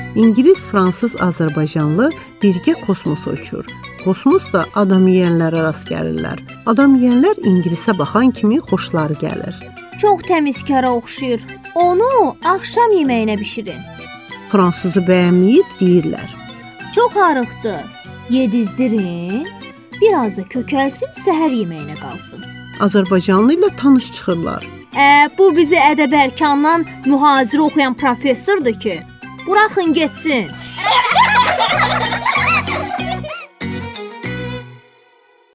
İngilis, fransız, azərbaycanlı birgə kosmosa uçur. Kosmosda adam yeyənlərə rast gəlirlər. Adam yeyənlər ingilisə baxan kimi xoşları gəlir. Çox təmizkara oxşayır. Onu axşam yeməyinə bişirin. Fransızı bəyənməyib deyirlər. Çox arıqdır. Yedizdirin. Biraz da kökəlsin, səhər yeməyinə qalsın. Azərbaycanlı ilə tanış çıxırlar. Bu bizi ədəb-ərkandan mühazirə oxuyan professordur ki. Buraxın getsin.